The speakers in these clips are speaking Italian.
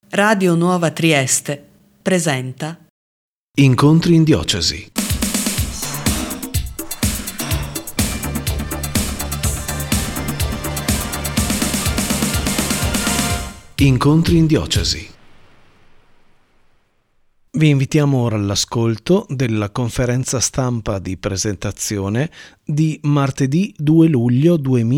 Radio Nuova Trieste presenta Incontri in diocesi. Incontri in diocesi. Vi invitiamo ora all'ascolto della conferenza stampa di presentazione di martedì 2 luglio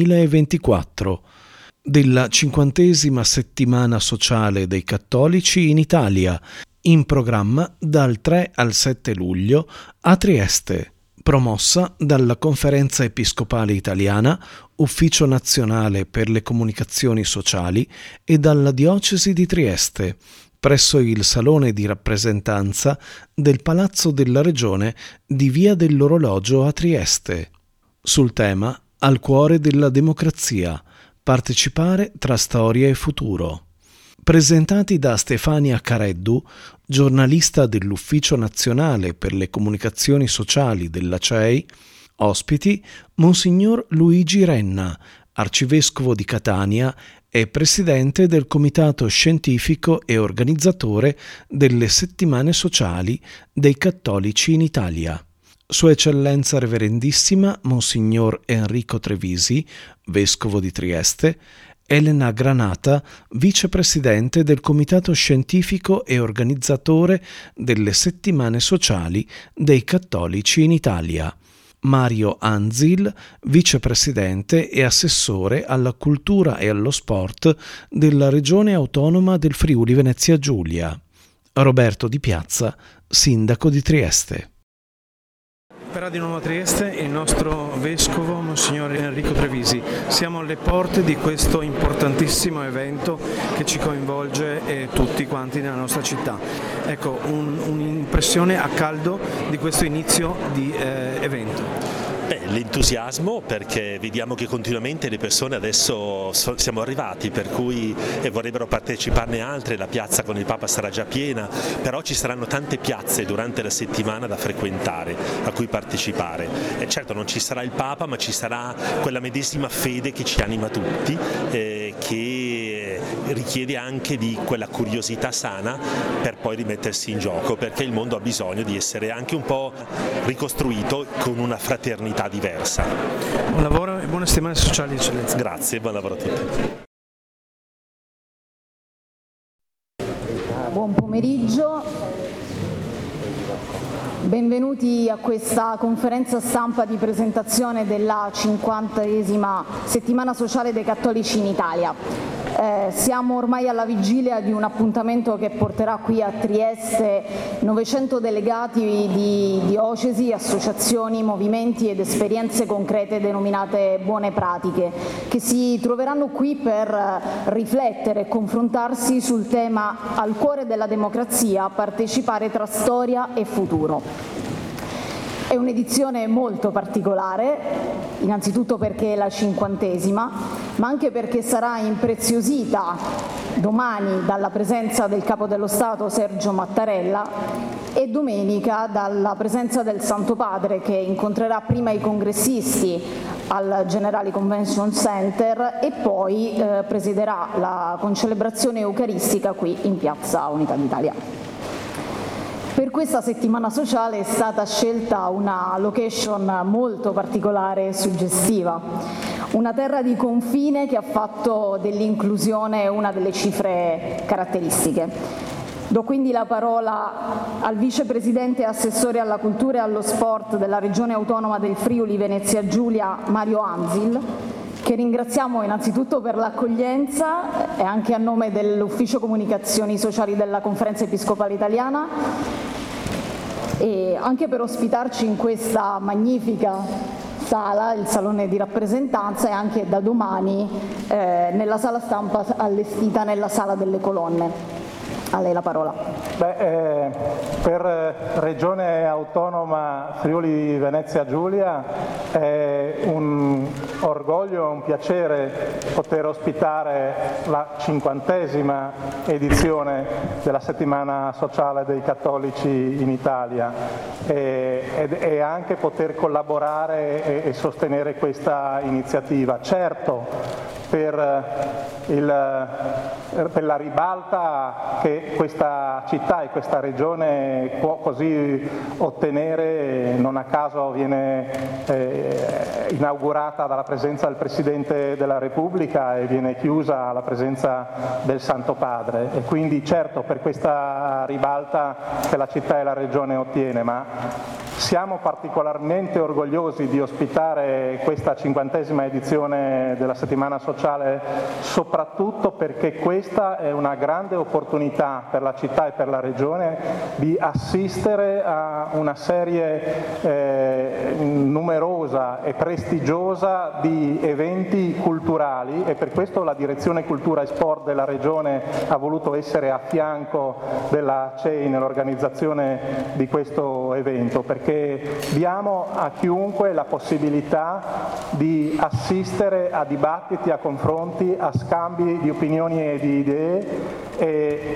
2024 della 50ª settimana sociale dei cattolici in Italia, in programma dal 3 al 7 luglio a Trieste, promossa dalla Conferenza Episcopale Italiana, Ufficio Nazionale per le Comunicazioni Sociali e dalla Diocesi di Trieste, presso il Salone di Rappresentanza del Palazzo della Regione di Via dell'Orologio a Trieste, sul tema Al cuore della democrazia, partecipare tra storia e futuro. Presentati da Stefania Careddu, giornalista dell'Ufficio Nazionale per le Comunicazioni Sociali della CEI, ospiti Monsignor Luigi Renna, arcivescovo di Catania e presidente del Comitato Scientifico e organizzatore delle Settimane Sociali dei Cattolici in Italia. Sua Eccellenza Reverendissima Monsignor Enrico Trevisi, vescovo di Trieste, Elena Granata, vicepresidente del Comitato Scientifico e organizzatore delle Settimane Sociali dei Cattolici in Italia, Mario Anzil, vicepresidente e assessore alla cultura e allo sport della Regione Autonoma del Friuli Venezia Giulia, Roberto Di Piazza, sindaco di Trieste. Per Radio Nuova Trieste, il nostro vescovo, Monsignor Enrico Trevisi. Siamo alle porte di questo importantissimo evento che ci coinvolge tutti quanti nella nostra città. Ecco, un'impressione a caldo di questo inizio di evento. L'entusiasmo, perché vediamo che continuamente le persone adesso siamo arrivati, per cui vorrebbero parteciparne altre, la piazza con il Papa sarà già piena, però ci saranno tante piazze durante la settimana da frequentare, a cui partecipare. E certo non ci sarà il Papa, ma ci sarà quella medesima fede che ci anima tutti, che richiede anche di quella curiosità sana per poi rimettersi in gioco, perché il mondo ha bisogno di essere anche un po' ricostruito con una fraternità diversa. Buon lavoro e buone settimane sociali, eccellenza. Grazie, buon lavoro a tutti. Buon pomeriggio, benvenuti a questa conferenza stampa di presentazione della 50ª settimana sociale dei cattolici in Italia. Siamo ormai alla vigilia di un appuntamento che porterà qui a Trieste 900 delegati di diocesi, associazioni, movimenti ed esperienze concrete denominate buone pratiche, che si troveranno qui per riflettere e confrontarsi sul tema al cuore della democrazia, partecipare tra storia e futuro. È un'edizione molto particolare, innanzitutto perché è la 50ª, ma anche perché sarà impreziosita domani dalla presenza del Capo dello Stato Sergio Mattarella e domenica dalla presenza del Santo Padre, che incontrerà prima i congressisti al Generali Convention Center e poi presiderà la concelebrazione eucaristica qui in Piazza Unità d'Italia. Per questa settimana sociale è stata scelta una location molto particolare e suggestiva, una terra di confine che ha fatto dell'inclusione una delle cifre caratteristiche. Do quindi la parola al vicepresidente e assessore alla cultura e allo sport della Regione Autonoma del Friuli Venezia Giulia, Mario Anzil, che ringraziamo innanzitutto per l'accoglienza e anche a nome dell'Ufficio Comunicazioni Sociali della Conferenza Episcopale Italiana e anche per ospitarci in questa magnifica sala, il Salone di Rappresentanza, e anche da domani nella sala stampa allestita nella Sala delle Colonne. A lei la parola. Per Regione Autonoma Friuli Venezia Giulia è un orgoglio e un piacere poter ospitare la 50ª edizione della Settimana Sociale dei Cattolici in Italia e anche poter collaborare e sostenere questa iniziativa. Certo, per la ribalta che questa città e questa regione può così ottenere. Non a caso viene inaugurata dalla presenza del Presidente della Repubblica e viene chiusa alla presenza del Santo Padre, e quindi certo per questa ribalta che la città e la regione ottiene, ma siamo particolarmente orgogliosi di ospitare questa 50ª edizione della Settimana Sociale, soprattutto perché questa è una grande opportunità per la città e per la regione di assistere a una serie numerosa e prestigiosa di eventi culturali, e per questo la Direzione Cultura e Sport della regione ha voluto essere a fianco della CEI nell'organizzazione di questo evento, perché diamo a chiunque la possibilità di assistere a dibattiti, a confronti, a scambi di opinioni e di idee, e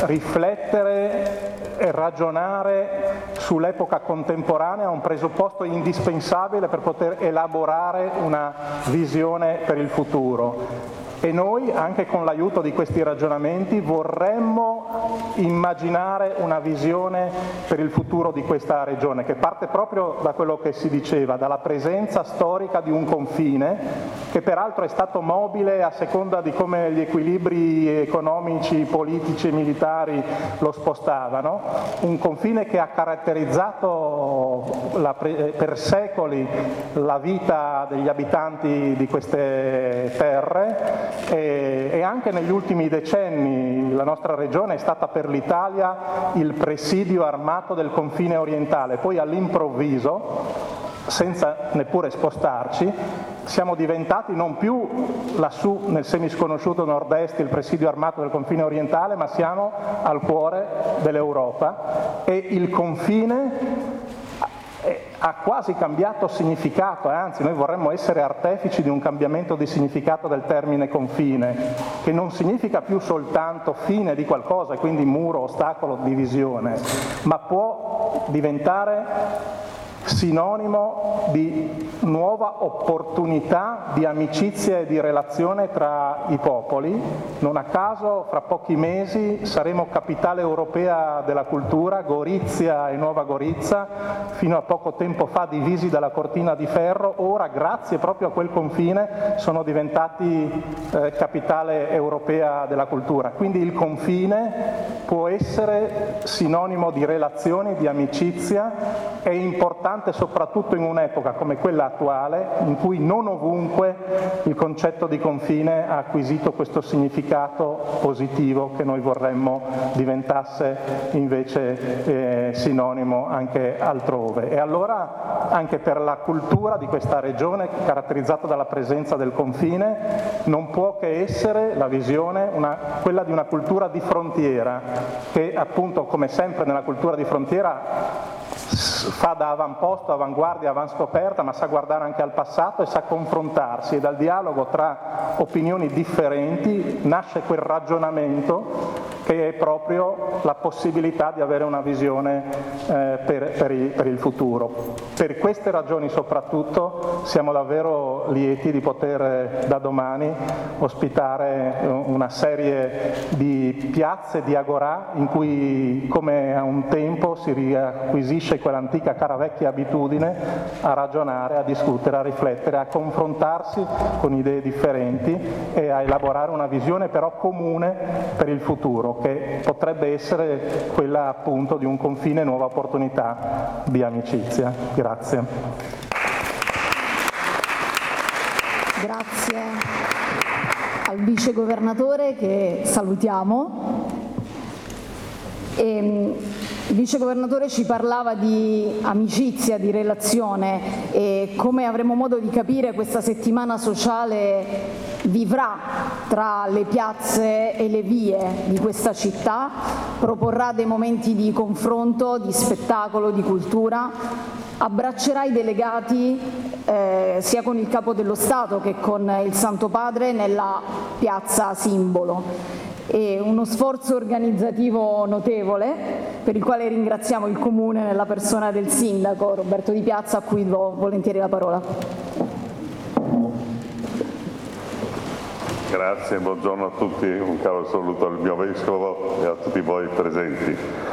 riflettere e ragionare sull'epoca contemporanea, un presupposto indispensabile per poter elaborare una visione per il futuro. E noi, anche con l'aiuto di questi ragionamenti, vorremmo immaginare una visione per il futuro di questa regione, che parte proprio da quello che si diceva, dalla presenza storica di un confine, che peraltro è stato mobile a seconda di come gli equilibri economici, politici e militari lo spostavano, un confine che ha caratterizzato per secoli la vita degli abitanti di queste terre. E anche negli ultimi decenni la nostra regione è stata per l'Italia il presidio armato del confine orientale. Poi all'improvviso, senza neppure spostarci, siamo diventati non più lassù nel semisconosciuto nord-est il presidio armato del confine orientale, ma siamo al cuore dell'Europa, e il confine ha quasi cambiato significato, anzi noi vorremmo essere artefici di un cambiamento di significato del termine confine, che non significa più soltanto fine di qualcosa, quindi muro, ostacolo, divisione, ma può diventare sinonimo di nuova opportunità di amicizia e di relazione tra i popoli. Non a caso fra pochi mesi saremo capitale europea della cultura, Gorizia e Nuova Gorizia, fino a poco tempo fa divisi dalla cortina di ferro, ora grazie proprio a quel confine sono diventati capitale europea della cultura. Quindi il confine può essere sinonimo di relazioni, di amicizia, è importante soprattutto in un'epoca come quella attuale, in cui non ovunque il concetto di confine ha acquisito questo significato positivo che noi vorremmo diventasse invece sinonimo anche altrove. E allora anche per la cultura di questa regione, caratterizzata dalla presenza del confine, non può che essere la visione quella di una cultura di frontiera, che appunto, come sempre nella cultura di frontiera, fa da avamposto, avanguardia, avanscoperta, ma sa guardare anche al passato e sa confrontarsi, e dal dialogo tra opinioni differenti nasce quel ragionamento che è proprio la possibilità di avere una visione per il futuro. Per queste ragioni soprattutto siamo davvero lieti di poter da domani ospitare una serie di piazze, di agorà, in cui come a un tempo si riacquisisce quell'antica cara vecchia abitudine a ragionare, a discutere, a riflettere, a confrontarsi con idee differenti e a elaborare una visione però comune per il futuro, che potrebbe essere quella appunto di un confine, nuova opportunità di amicizia. Grazie. Grazie al vice governatore, che salutiamo. Il vice governatore ci parlava di amicizia, di relazione, e come avremo modo di capire questa settimana sociale vivrà tra le piazze e le vie di questa città, proporrà dei momenti di confronto, di spettacolo, di cultura, abbraccerà i delegati sia con il Capo dello Stato che con il Santo Padre nella piazza simbolo. E uno sforzo organizzativo notevole, per il quale ringraziamo il Comune nella persona del Sindaco Roberto Di Piazza, a cui do volentieri la parola. Grazie, buongiorno a tutti, un caro saluto al mio vescovo e a tutti voi presenti.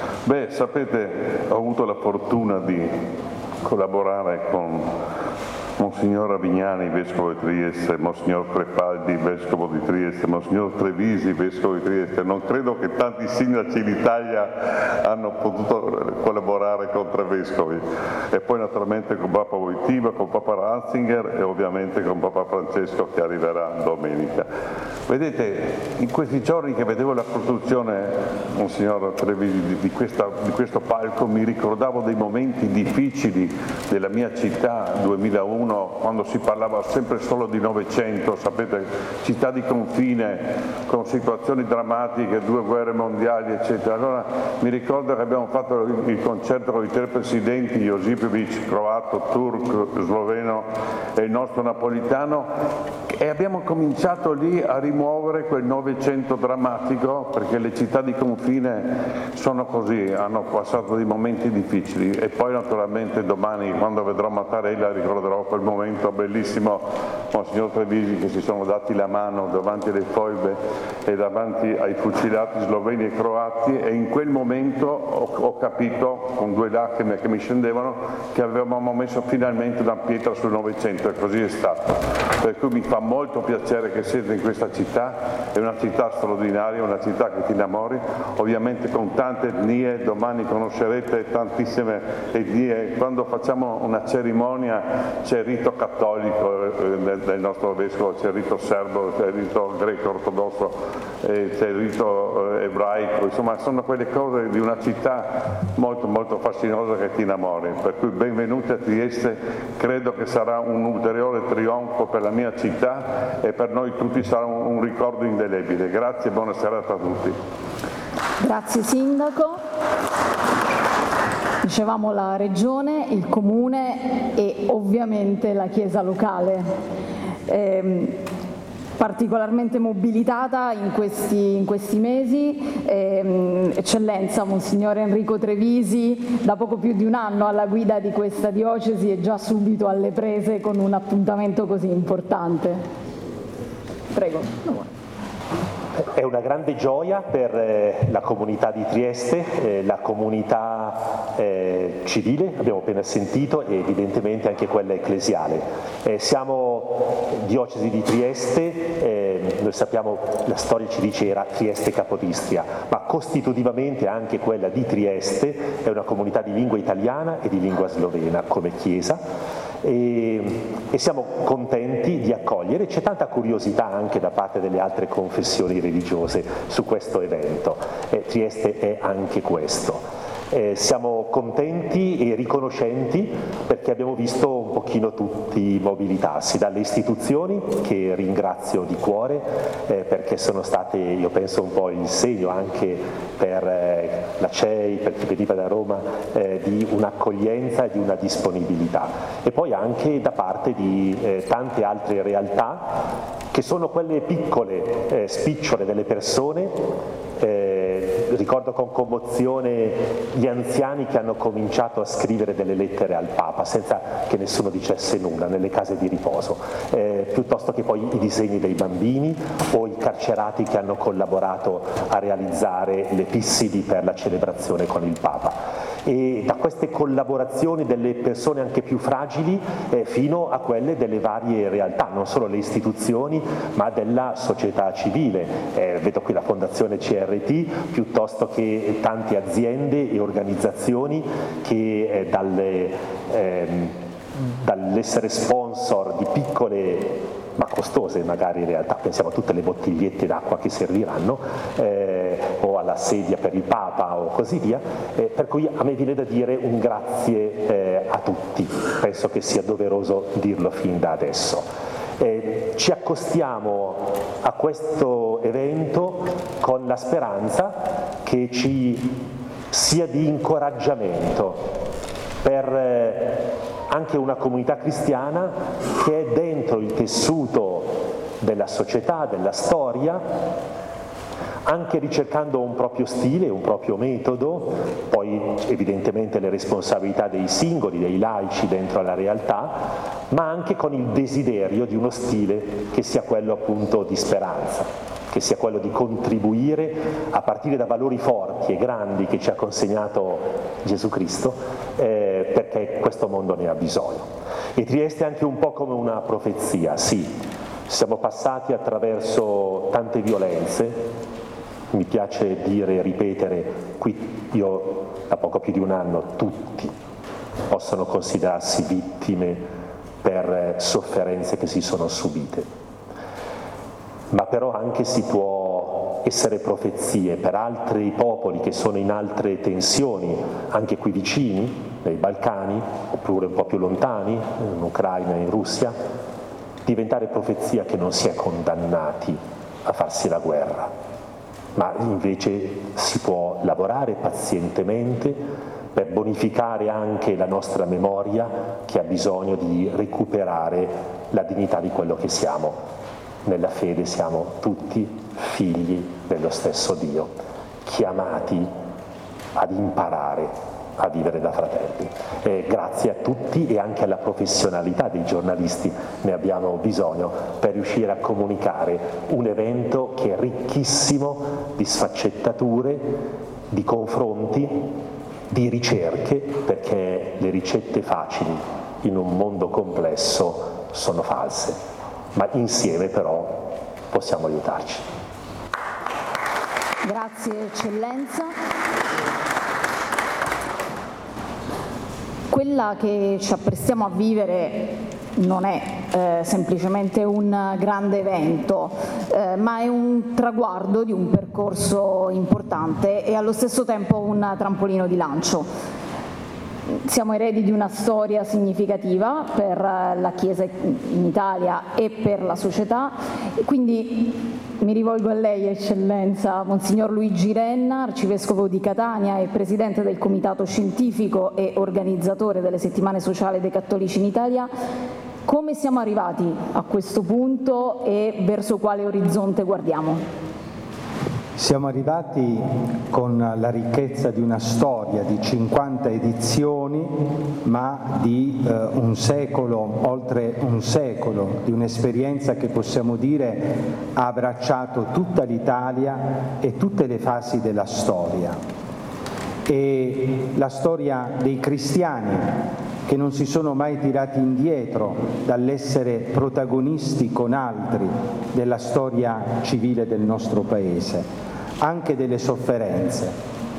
Sapete, ho avuto la fortuna di collaborare con Monsignor Avignani, Vescovo di Trieste, Monsignor Crepaldi, Vescovo di Trieste, Monsignor Trevisi, Vescovo di Trieste. Non credo che tanti sindaci d'Italia hanno potuto collaborare con 3 vescovi. E poi naturalmente con Papa Wojtyła, con Papa Ratzinger e ovviamente con Papa Francesco che arriverà domenica. Vedete, in questi giorni che vedevo la costruzione, Monsignor Trevisi, di questo palco, mi ricordavo dei momenti difficili della mia città 2001, quando si parlava sempre solo di Novecento, sapete, città di confine con situazioni drammatiche, 2 guerre mondiali eccetera. Allora mi ricordo che abbiamo fatto il concerto con i 3 presidenti, Josipovic, croato, turco, sloveno e il nostro napolitano, e abbiamo cominciato lì a rimuovere quel Novecento drammatico, perché le città di confine sono così, hanno passato dei momenti difficili. E poi naturalmente domani, quando vedrò Mattarella, ricorderò quel momento bellissimo, Monsignor Trevisi, che si sono dati la mano davanti alle foibe e davanti ai fucilati sloveni e croati, e in quel momento ho capito, con 2 lacrime che mi scendevano, che avevamo messo finalmente una pietra sul Novecento, e così è stato. Per cui mi fa molto piacere che siete in questa città, è una città straordinaria, una città che ti innamori, ovviamente con tante etnie. Domani conoscerete tantissime etnie. Quando facciamo una cerimonia c'è il rito cattolico del nostro vescovo, c'è il rito serbo, c'è il rito greco ortodosso, c'è il rito ebraico, insomma sono quelle cose di una città molto molto fascinosa che ti innamori. Per cui benvenuti a Trieste, credo che sarà un ulteriore trionfo per la mia città e per noi tutti sarà un ricordo indelebile. Grazie e buona serata a tutti. Grazie Sindaco. Dicevamo la Regione, il Comune e ovviamente la Chiesa locale, particolarmente mobilitata in questi mesi. Eccellenza, Monsignor Enrico Trevisi, da poco più di un anno alla guida di questa diocesi e già subito alle prese con un appuntamento così importante. Prego. È una grande gioia per la comunità di Trieste, la comunità civile, abbiamo appena sentito, e evidentemente anche quella ecclesiale. Siamo diocesi di Trieste, noi sappiamo, la storia ci dice era Trieste Capodistria, ma costitutivamente anche quella di Trieste è una comunità di lingua italiana e di lingua slovena come chiesa. E siamo contenti di accogliere, c'è tanta curiosità anche da parte delle altre confessioni religiose su questo evento, Trieste è anche questo. Siamo contenti e riconoscenti perché abbiamo visto un pochino tutti mobilitarsi, dalle istituzioni, che ringrazio di cuore perché sono state, io penso, un po' il segno anche per la CEI, per chi veniva da Roma, di un'accoglienza e di una disponibilità, e poi anche da parte di tante altre realtà che sono quelle piccole, spicciole delle persone. Ricordo con commozione gli anziani che hanno cominciato a scrivere delle lettere al Papa senza che nessuno dicesse nulla nelle case di riposo, piuttosto che poi i disegni dei bambini o i carcerati che hanno collaborato a realizzare le epissidi per la celebrazione con il Papa. E da queste collaborazioni delle persone anche più fragili fino a quelle delle varie realtà, non solo le istituzioni ma della società civile, vedo qui la Fondazione CRT, piuttosto che tante aziende e organizzazioni che dall'essere sponsor di piccole ma costose magari in realtà, pensiamo a tutte le bottigliette d'acqua che serviranno o alla sedia per il Papa o così via, per cui a me viene da dire un grazie a tutti, penso che sia doveroso dirlo fin da adesso. Ci accostiamo a questo evento con la speranza che ci sia di incoraggiamento per anche una comunità cristiana che è dentro il tessuto della società, della storia, anche ricercando un proprio stile, un proprio metodo, poi evidentemente le responsabilità dei singoli, dei laici dentro alla realtà, ma anche con il desiderio di uno stile che sia quello appunto di speranza, che sia quello di contribuire a partire da valori forti e grandi che ci ha consegnato Gesù Cristo, perché questo mondo ne ha bisogno. E Trieste è anche un po' come una profezia, sì, siamo passati attraverso tante violenze. Mi piace dire e ripetere, qui io da poco più di un anno, tutti possono considerarsi vittime per sofferenze che si sono subite, ma però anche si può essere profezie per altri popoli che sono in altre tensioni, anche qui vicini, nei Balcani, oppure un po' più lontani, in Ucraina e in Russia, diventare profezia che non si è condannati a farsi la guerra, ma invece si può lavorare pazientemente per bonificare anche la nostra memoria che ha bisogno di recuperare la dignità di quello che siamo. Nella fede siamo tutti figli dello stesso Dio, chiamati ad imparare a vivere da fratelli. Grazie a tutti e anche alla professionalità dei giornalisti ne abbiamo bisogno per riuscire a comunicare un evento che è ricchissimo di sfaccettature, di confronti, di ricerche, perché le ricette facili in un mondo complesso sono false, ma insieme però possiamo aiutarci. Grazie Eccellenza. Quella che ci apprestiamo a vivere non è semplicemente un grande evento, ma è un traguardo di un percorso importante e allo stesso tempo un trampolino di lancio. Siamo eredi di una storia significativa per la Chiesa in Italia e per la società, e quindi mi rivolgo a lei, Eccellenza, Monsignor Luigi Renna, Arcivescovo di Catania e Presidente del Comitato Scientifico e organizzatore delle Settimane Sociali dei Cattolici in Italia. Come siamo arrivati a questo punto e verso quale orizzonte guardiamo? Siamo arrivati con la ricchezza di una storia di 50 edizioni, ma di un secolo, oltre un secolo, di un'esperienza che possiamo dire ha abbracciato tutta l'Italia e tutte le fasi della storia. E la storia dei cristiani che non si sono mai tirati indietro dall'essere protagonisti con altri della storia civile del nostro Paese, anche delle sofferenze.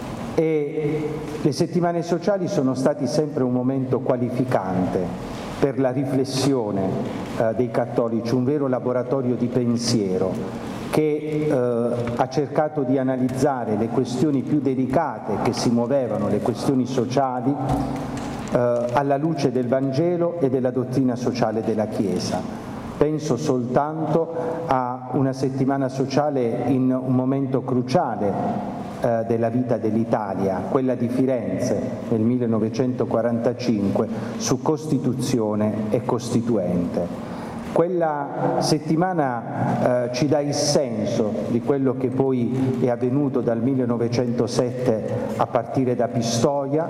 E le settimane sociali sono stati sempre un momento qualificante per la riflessione dei cattolici, un vero laboratorio di pensiero che ha cercato di analizzare le questioni più delicate che si muovevano, le questioni sociali, alla luce del Vangelo e della dottrina sociale della Chiesa. Penso soltanto a una settimana sociale in un momento cruciale della vita dell'Italia, quella di Firenze nel 1945 su Costituzione e Costituente. Quella settimana ci dà il senso di quello che poi è avvenuto dal 1907 a partire da Pistoia,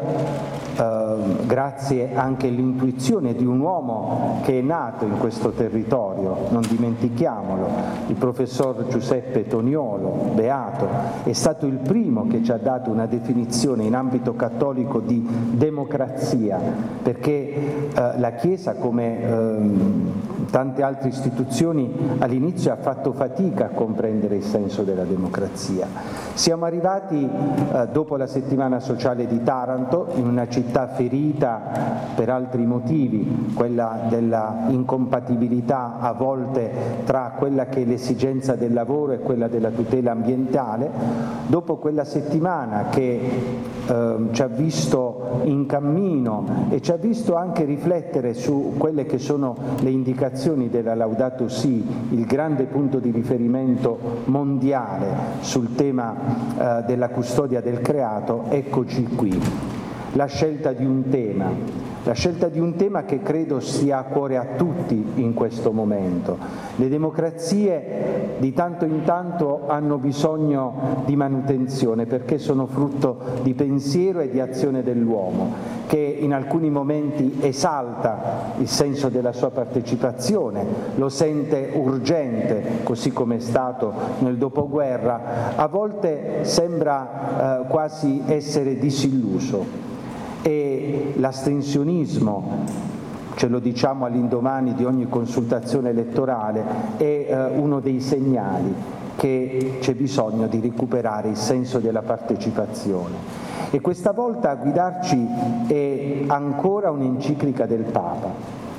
grazie anche all'intuizione di un uomo che è nato in questo territorio, non dimentichiamolo, il professor Giuseppe Toniolo, beato, è stato il primo che ci ha dato una definizione in ambito cattolico di democrazia, perché la Chiesa, come tante altre istituzioni, all'inizio ha fatto fatica a comprendere il senso della democrazia. Siamo arrivati dopo la settimana sociale di Taranto, in una città ferita per altri motivi, quella della incompatibilità a volte tra quella che è l'esigenza del lavoro e quella della tutela ambientale, dopo quella settimana che ci ha visto in cammino e ci ha visto anche riflettere su quelle che sono le indicazioni della Laudato Si, il grande punto di riferimento mondiale sul tema della custodia del creato. Eccoci qui. La scelta di un tema, la scelta di un tema che credo stia a cuore a tutti in questo momento. Le democrazie di tanto in tanto hanno bisogno di manutenzione perché sono frutto di pensiero e di azione dell'uomo, che in alcuni momenti esalta il senso della sua partecipazione, lo sente urgente, così come è stato nel dopoguerra, a volte sembra quasi essere disilluso. E l'astensionismo, ce lo diciamo all'indomani di ogni consultazione elettorale, è uno dei segnali che c'è bisogno di recuperare il senso della partecipazione. E questa volta a guidarci è ancora un'enciclica del Papa,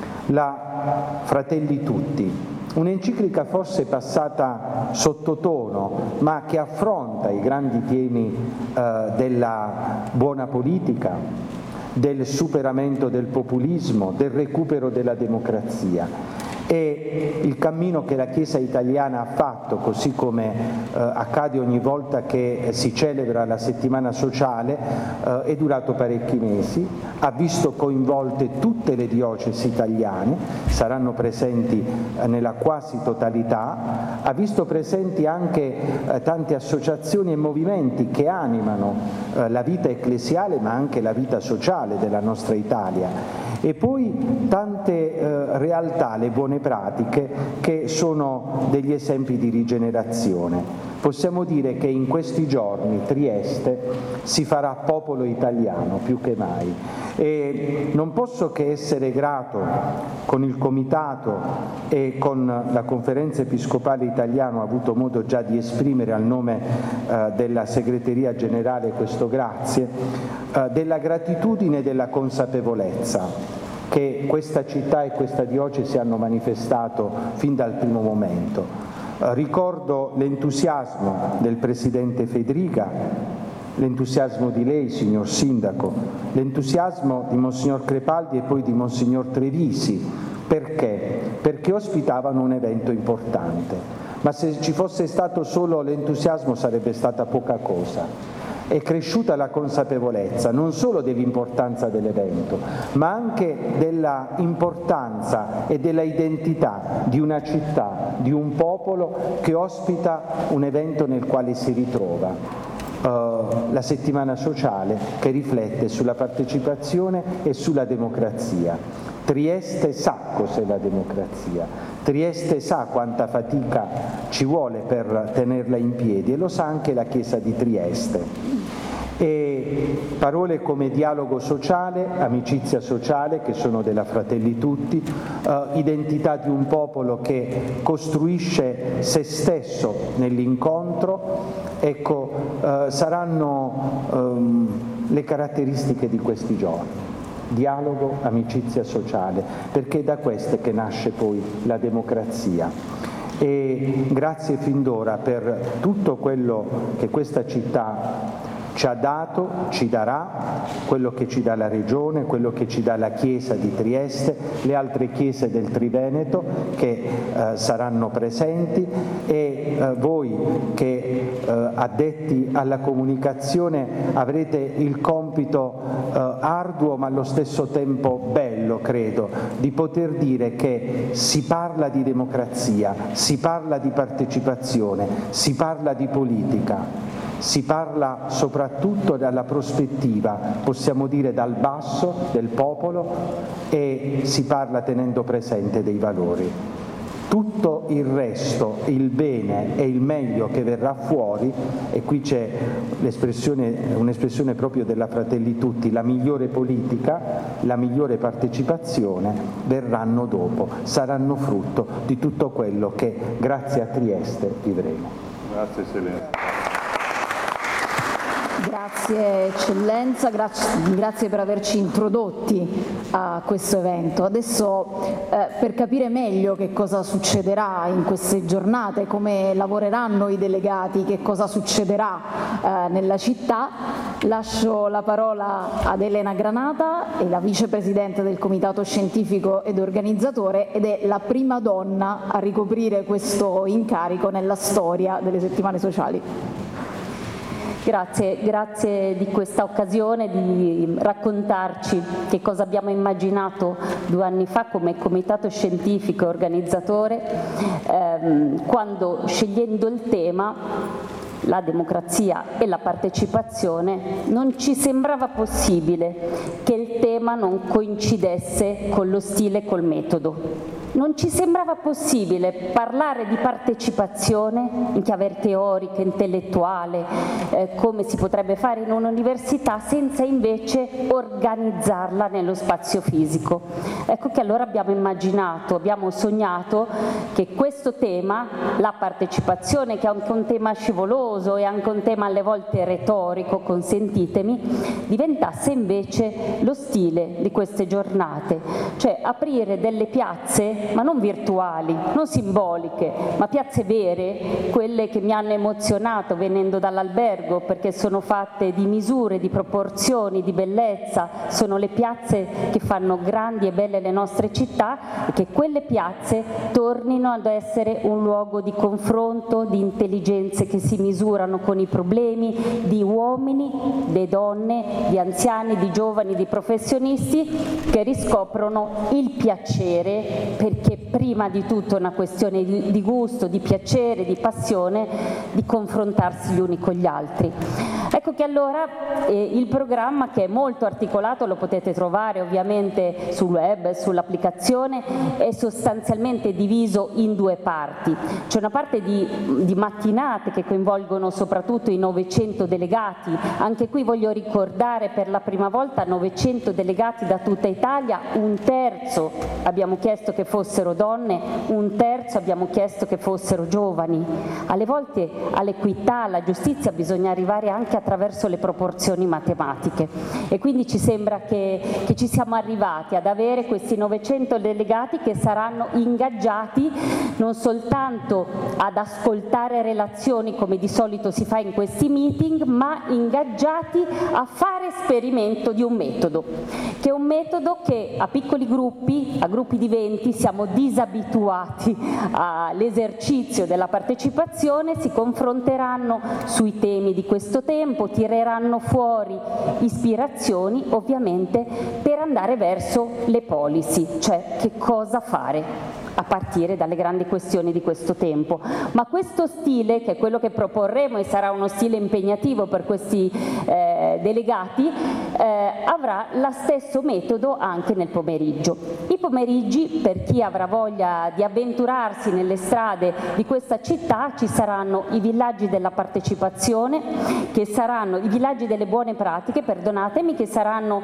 la Fratelli Tutti, un'enciclica forse passata sottotono, ma che affronta i grandi temi della buona politica, del superamento del populismo, del recupero della democrazia. E il cammino che la Chiesa italiana ha fatto, così come accade ogni volta che si celebra la settimana sociale, è durato parecchi mesi, ha visto coinvolte tutte le diocesi italiane, saranno presenti nella quasi totalità, ha visto presenti anche tante associazioni e movimenti che animano la vita ecclesiale ma anche la vita sociale della nostra Italia. E poi tante realtà, le buone pratiche, che sono degli esempi di rigenerazione. Possiamo dire che in questi giorni Trieste si farà popolo italiano più che mai. E non posso che essere grato con il Comitato e con la Conferenza Episcopale Italiana, ho avuto modo già di esprimere al nome della Segreteria Generale questo grazie, della gratitudine e della consapevolezza che questa città e questa diocesi hanno manifestato fin dal primo momento. Ricordo l'entusiasmo del Presidente Federica, l'entusiasmo di lei, signor Sindaco, l'entusiasmo di Monsignor Crepaldi e poi di Monsignor Trevisi. Perché? Perché ospitavano un evento importante. Ma se ci fosse stato solo l'entusiasmo sarebbe stata poca cosa. È cresciuta la consapevolezza non solo dell'importanza dell'evento, ma anche della importanza e della identità di una città, di un popolo che ospita un evento nel quale si ritrova. La settimana sociale che riflette sulla partecipazione e sulla democrazia. Trieste sa cos'è la democrazia, Trieste sa quanta fatica ci vuole per tenerla in piedi e lo sa anche la Chiesa di Trieste. E parole come dialogo sociale, amicizia sociale, che sono della Fratelli Tutti, identità di un popolo che costruisce se stesso nell'incontro, ecco, saranno le caratteristiche di questi giorni. Dialogo, amicizia sociale, perché è da queste che nasce poi la democrazia. E grazie fin d'ora per tutto quello che questa città ci ha dato, ci darà, quello che ci dà la Regione, quello che ci dà la Chiesa di Trieste, le altre chiese del Triveneto che saranno presenti e voi che addetti alla comunicazione avrete il compito arduo ma allo stesso tempo bello, credo, di poter dire che si parla di democrazia, si parla di partecipazione, si parla di politica. Si parla soprattutto dalla prospettiva, possiamo dire dal basso, del popolo e si parla tenendo presente dei valori. Tutto il resto, il bene e il meglio che verrà fuori, e qui c'è un'espressione proprio della Fratelli Tutti, la migliore politica, la migliore partecipazione, verranno dopo, saranno frutto di tutto quello che grazie a Trieste vivremo. Grazie Eccellenza. Grazie Eccellenza, grazie per averci introdotti a questo evento. Adesso per capire meglio che cosa succederà in queste giornate, come lavoreranno i delegati, che cosa succederà nella città, lascio la parola ad Elena Granata, è la vicepresidente del Comitato Scientifico ed organizzatore ed è la prima donna a ricoprire questo incarico nella storia delle settimane sociali. Grazie di questa occasione di raccontarci che cosa abbiamo immaginato 2 anni fa come comitato scientifico e organizzatore quando, scegliendo il tema la democrazia e la partecipazione, non ci sembrava possibile che il tema non coincidesse con lo stile e col metodo. Non ci sembrava possibile parlare di partecipazione in chiave teorica, intellettuale, come si potrebbe fare in un'università, senza invece organizzarla nello spazio fisico. Ecco che allora abbiamo sognato che questo tema, la partecipazione, che è anche un tema scivoloso e anche un tema alle volte retorico, consentitemi, diventasse invece lo stile di queste giornate, cioè aprire delle piazze ma non virtuali, non simboliche, ma piazze vere, quelle che mi hanno emozionato venendo dall'albergo, perché sono fatte di misure, di proporzioni, di bellezza, sono le piazze che fanno grandi e belle le nostre città, e che quelle piazze tornino ad essere un luogo di confronto, di intelligenze che si misurano con i problemi, di uomini, di donne, di anziani, di giovani, di professionisti che riscoprono il piacere, perché prima di tutto è una questione di gusto, di piacere, di passione, di confrontarsi gli uni con gli altri. Ecco che allora il programma, che è molto articolato, lo potete trovare ovviamente sul web, sull'applicazione, è sostanzialmente diviso in 2 parti. C'è una parte di mattinate che coinvolgono soprattutto i 900 delegati, anche qui voglio ricordare per la prima volta 900 delegati da tutta Italia, 1/3 abbiamo chiesto che fossero donne, 1/3 abbiamo chiesto che fossero giovani. Alle volte all'equità, alla giustizia bisogna arrivare anche attraverso le proporzioni matematiche, e quindi ci sembra che ci siamo arrivati ad avere questi 900 delegati che saranno ingaggiati non soltanto ad ascoltare relazioni come di solito si fa in questi meeting, ma ingaggiati a fare esperimento di un metodo, che è un metodo che a piccoli gruppi, a gruppi di 20, siamo disabituati all'esercizio della partecipazione, si confronteranno sui temi di questo tempo, tireranno fuori ispirazioni ovviamente per andare verso le policy, cioè che cosa fare a partire dalle grandi questioni di questo tempo. Ma questo stile, che è quello che proporremo e sarà uno stile impegnativo per questi delegati, avrà lo stesso metodo anche nel pomeriggio. I pomeriggi, per chi avrà voglia di avventurarsi nelle strade di questa città, ci saranno i villaggi della partecipazione, che saranno i villaggi delle buone pratiche, perdonatemi, che saranno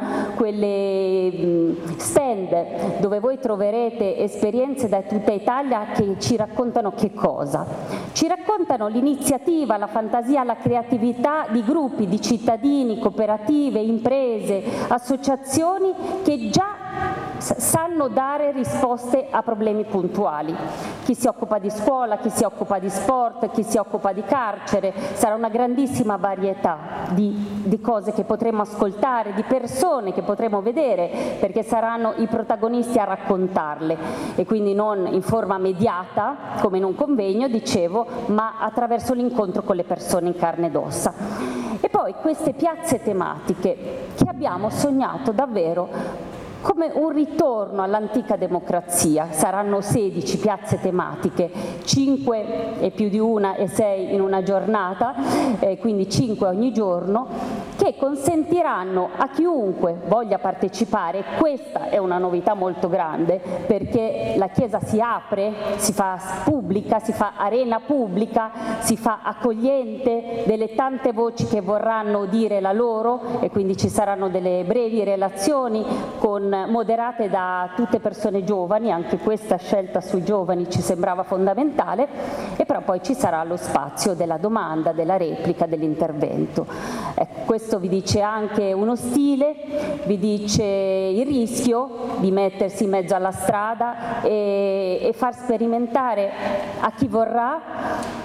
quelle stand dove voi troverete esperienze da tutta Italia che ci raccontano che cosa? Ci raccontano l'iniziativa, la fantasia, la creatività di gruppi, di cittadini, cooperative, imprese, associazioni che già sanno dare risposte a problemi puntuali. Chi si occupa di scuola, chi si occupa di sport, chi si occupa di carcere, sarà una grandissima varietà di cose che potremo ascoltare, di persone che potremo vedere, perché saranno i protagonisti a raccontarle, e quindi non in forma mediata come in un convegno, dicevo, ma attraverso l'incontro con le persone in carne ed ossa. E poi queste piazze tematiche che abbiamo sognato davvero come un ritorno all'antica democrazia. Saranno 16 piazze tematiche, 5 e più di una e 6 in una giornata, quindi 5 ogni giorno, che consentiranno a chiunque voglia partecipare. Questa è una novità molto grande, perché la Chiesa si apre, si fa pubblica, si fa arena pubblica, si fa accogliente delle tante voci che vorranno dire la loro, e quindi ci saranno delle brevi relazioni moderate da tutte persone giovani. Anche questa scelta sui giovani ci sembrava fondamentale, e però poi ci sarà lo spazio della domanda, della replica, dell'intervento. Questo vi dice anche uno stile, vi dice il rischio di mettersi in mezzo alla strada e far sperimentare a chi vorrà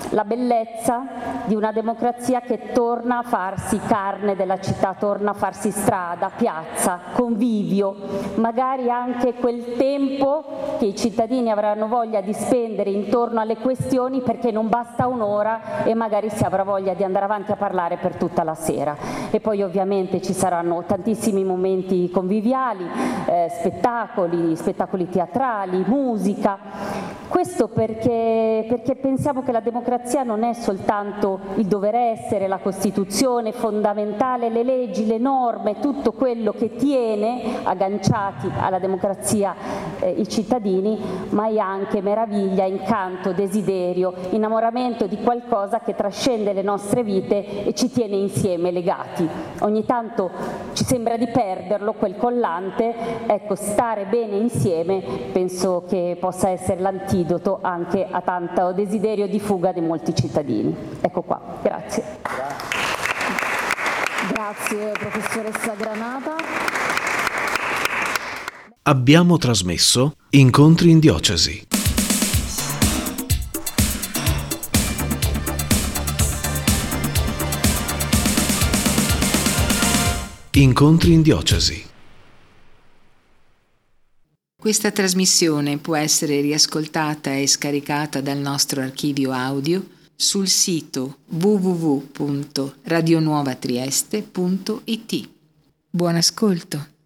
la bellezza di una democrazia che torna a farsi carne della città, torna a farsi strada, piazza, convivio, magari anche quel tempo che i cittadini avranno voglia di spendere intorno alle questioni, perché non basta un'ora e magari si avrà voglia di andare avanti a parlare per tutta la sera. E poi ovviamente ci saranno tantissimi momenti conviviali, spettacoli teatrali, musica. Questo perché pensiamo che la democrazia non è soltanto il dover essere, la Costituzione fondamentale, le leggi, le norme, tutto quello che tiene agganciati alla democrazia i cittadini, ma è anche meraviglia, incanto, desiderio, innamoramento di qualcosa che trascende le nostre vite e ci tiene insieme legati. Ogni tanto ci sembra di perderlo quel collante, ecco, stare bene insieme penso che possa essere l'antidoto anche a tanto desiderio di fuga di molti cittadini. Ecco qua, grazie. Grazie professoressa Granata. Abbiamo trasmesso Incontri in Diocesi. Incontri in Diocesi. Questa trasmissione può essere riascoltata e scaricata dal nostro archivio audio sul sito www.radionuovatrieste.it. Buon ascolto.